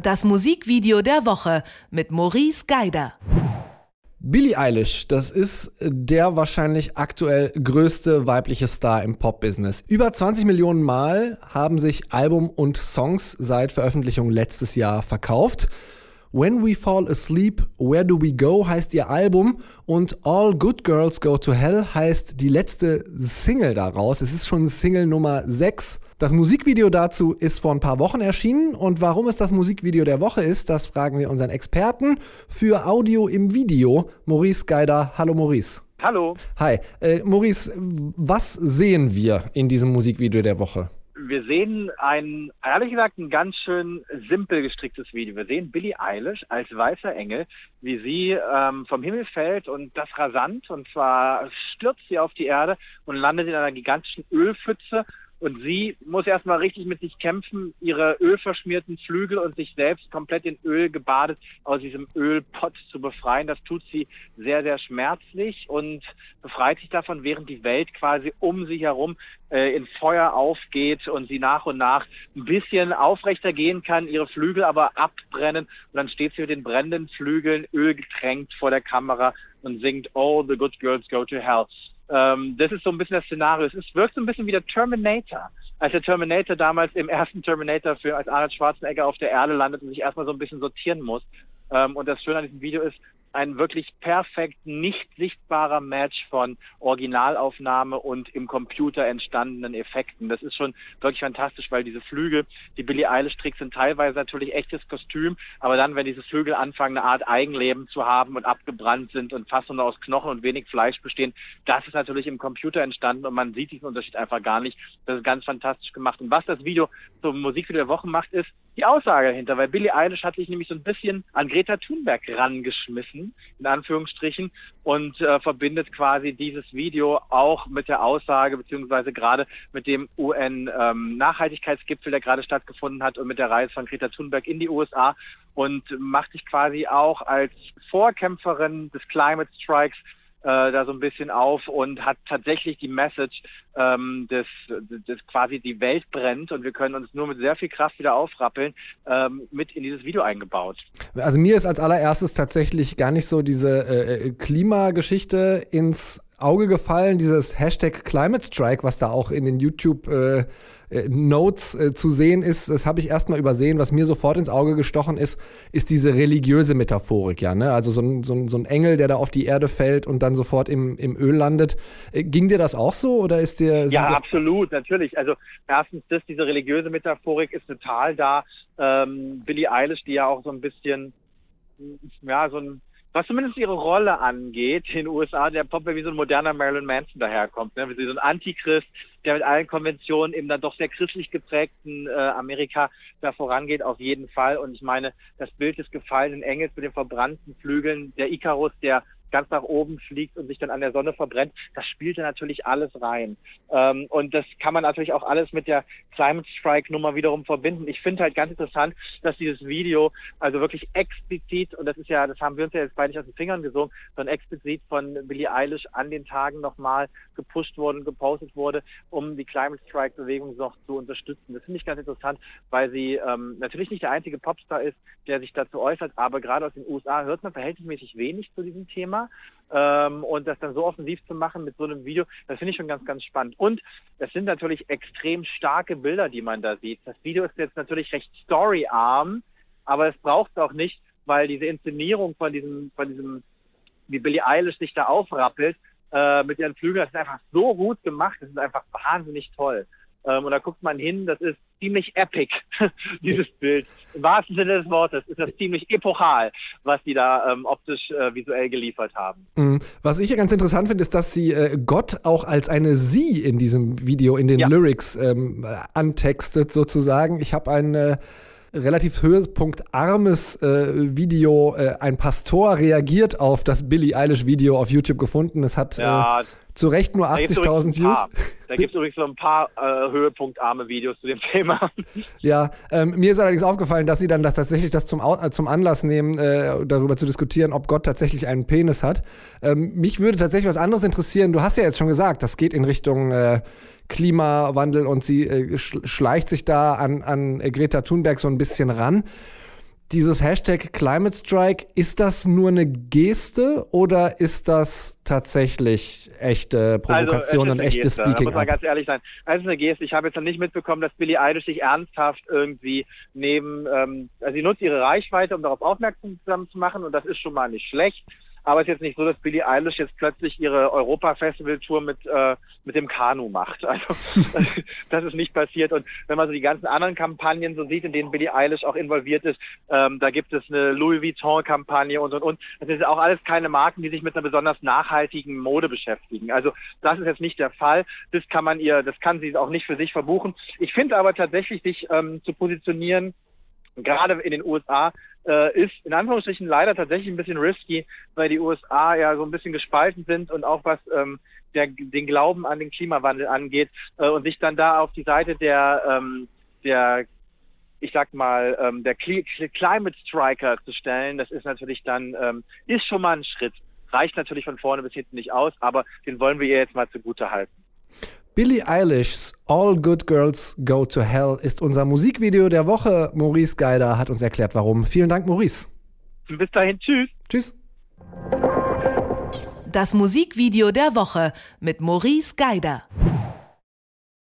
Das Musikvideo der Woche mit Maurice Geider. Billie Eilish, das ist der wahrscheinlich aktuell größte weibliche Star im Pop-Business. Über 20 Millionen Mal haben sich Album und Songs seit Veröffentlichung letztes Jahr verkauft. When We Fall Asleep, Where Do We Go heißt ihr Album und All Good Girls Go to Hell heißt die letzte Single daraus. Es ist schon Single Nummer 6. Das Musikvideo dazu ist vor ein paar Wochen erschienen und warum es das Musikvideo der Woche ist, das fragen wir unseren Experten für Audio im Video, Maurice Geider. Hallo Maurice. Hallo. Hi. Maurice, was sehen wir in diesem Musikvideo der Woche? Wir sehen ehrlich gesagt, ein ganz schön simpel gestricktes Video. Wir sehen Billie Eilish als weißer Engel, wie sie vom Himmel fällt und das rasant. Und zwar stürzt sie auf die Erde und landet in einer gigantischen Ölpfütze. Und sie muss erstmal richtig mit sich kämpfen, ihre ölverschmierten Flügel und sich selbst komplett in Öl gebadet aus diesem Ölpott zu befreien. Das tut sie sehr, sehr schmerzlich und befreit sich davon, während die Welt quasi um sie herum in Feuer aufgeht und sie nach und nach ein bisschen aufrechter gehen kann, ihre Flügel aber abbrennen. Und dann steht sie mit den brennenden Flügeln, ölgetränkt vor der Kamera und singt All the Good Girls Go to Hell. Das ist so ein bisschen das Szenario. Es wirkt so ein bisschen wie der Terminator. Als der Terminator damals im ersten Terminator-Film, als Arnold Schwarzenegger auf der Erde landet und sich erstmal so ein bisschen sortieren muss. Und das Schöne an diesem Video ist, ein wirklich perfekt nicht sichtbarer Match von Originalaufnahme und im Computer entstandenen Effekten. Das ist schon wirklich fantastisch, weil diese Flügel, die Billie Eilish trägt, sind teilweise natürlich echtes Kostüm, aber dann, wenn diese Flügel anfangen, eine Art Eigenleben zu haben und abgebrannt sind und fast nur aus Knochen und wenig Fleisch bestehen, das ist natürlich im Computer entstanden und man sieht diesen Unterschied einfach gar nicht. Das ist ganz fantastisch gemacht. Und was das Video zum Musikvideo der Woche macht, ist die Aussage dahinter, weil Billie Eilish hat sich nämlich so ein bisschen an Greta Thunberg rangeschmissen, in Anführungsstrichen, und verbindet quasi dieses Video auch mit der Aussage, beziehungsweise gerade mit dem UN-Nachhaltigkeitsgipfel, der gerade stattgefunden hat und mit der Reise von Greta Thunberg in die USA und macht sich quasi auch als Vorkämpferin des Climate Strikes da so ein bisschen auf und hat tatsächlich die Message, dass quasi die Welt brennt und wir können uns nur mit sehr viel Kraft wieder aufrappeln, mit in dieses Video eingebaut. Also mir ist als allererstes tatsächlich gar nicht so diese Klimageschichte ins Auge gefallen, dieses Hashtag Climate Strike, was da auch in den YouTube Notes zu sehen ist, das habe ich erstmal übersehen. Was mir sofort ins Auge gestochen ist diese religiöse Metaphorik, ja, ne? Also so ein Engel, der da auf die Erde fällt und dann sofort im Öl landet. Ging dir das auch so oder ist dir... Ja, absolut, natürlich. Also erstens, diese religiöse Metaphorik ist total da. Billie Eilish, die ja auch so ein bisschen, ja, was zumindest ihre Rolle angeht, in den USA, der Pop wie so ein moderner Marilyn Manson daherkommt. Ne? Wie so ein Antichrist, der mit allen Konventionen eben dann doch sehr christlich geprägten Amerika da vorangeht, auf jeden Fall. Und ich meine, das Bild des gefallenen Engels mit den verbrannten Flügeln, der Ikarus, der ganz nach oben fliegt und sich dann an der Sonne verbrennt, das spielt da natürlich alles rein. Und das kann man natürlich auch alles mit der Climate Strike-Nummer wiederum verbinden. Ich finde halt ganz interessant, dass dieses Video also wirklich explizit, und das haben wir uns ja jetzt beide nicht aus den Fingern gesungen, sondern explizit von Billie Eilish an den Tagen nochmal gepusht wurde und gepostet wurde, um die Climate Strike-Bewegung noch zu unterstützen. Das finde ich ganz interessant, weil sie natürlich nicht der einzige Popstar ist, der sich dazu äußert, aber gerade aus den USA hört man verhältnismäßig wenig zu diesem Thema. Und das dann so offensiv zu machen mit so einem Video, das finde ich schon ganz, ganz spannend. Und das sind natürlich extrem starke Bilder, die man da sieht. Das Video ist jetzt natürlich recht storyarm, aber es braucht es auch nicht, weil diese Inszenierung von diesem, wie Billie Eilish sich da aufrappelt, mit ihren Flügeln, das ist einfach so gut gemacht, das ist einfach wahnsinnig toll. Und da guckt man hin, das ist ziemlich epic, dieses Bild. Im wahrsten Sinne des Wortes ist das ziemlich epochal, was die da optisch visuell geliefert haben. Was ich ja ganz interessant finde, ist, dass sie Gott auch als eine Sie in diesem Video, in den Lyrics antextet sozusagen. Ich habe ein relativ höhepunktarmes Video, ein Pastor reagiert auf das Billie Eilish Video auf YouTube gefunden. Es hat zu Recht nur 80.000 Views. Da gibt es übrigens noch ein paar höhepunktarme Videos zu dem Thema. Ja, mir ist allerdings aufgefallen, dass sie dann tatsächlich das zum Anlass nehmen, darüber zu diskutieren, ob Gott tatsächlich einen Penis hat. Mich würde tatsächlich was anderes interessieren. Du hast ja jetzt schon gesagt, das geht in Richtung Klimawandel und sie schleicht sich da an Greta Thunberg so ein bisschen ran. Dieses Hashtag Climate Strike, ist das nur eine Geste oder ist das tatsächlich echte Provokation und echtes Speaking? Da muss man ganz ehrlich sein. Es ist eine Geste. Ich habe jetzt noch nicht mitbekommen, dass Billie Eilish sich ernsthaft irgendwie also sie nutzt ihre Reichweite, um darauf aufmerksam zu machen, und das ist schon mal nicht schlecht. Aber es ist jetzt nicht so, dass Billie Eilish jetzt plötzlich ihre Europa-Festival-Tour mit dem Kanu macht. Also das ist nicht passiert. Und wenn man so die ganzen anderen Kampagnen so sieht, in denen Billie Eilish auch involviert ist, da gibt es eine Louis Vuitton-Kampagne und. Das sind auch alles keine Marken, die sich mit einer besonders nachhaltigen Mode beschäftigen. Also das ist jetzt nicht der Fall. Das kann sie auch nicht für sich verbuchen. Ich finde aber tatsächlich, sich zu positionieren, gerade in den USA, ist in Anführungsstrichen leider tatsächlich ein bisschen risky, weil die USA ja so ein bisschen gespalten sind und auch was den Glauben an den Klimawandel angeht, und sich dann da auf die Seite der Climate Striker zu stellen, das ist natürlich dann, ist schon mal ein Schritt. Reicht natürlich von vorne bis hinten nicht aus, aber den wollen wir ihr jetzt mal zugute halten. Billie Eilish's All Good Girls Go to Hell ist unser Musikvideo der Woche. Maurice Geider hat uns erklärt, warum. Vielen Dank, Maurice. Bis dahin, tschüss. Tschüss. Das Musikvideo der Woche mit Maurice Geider.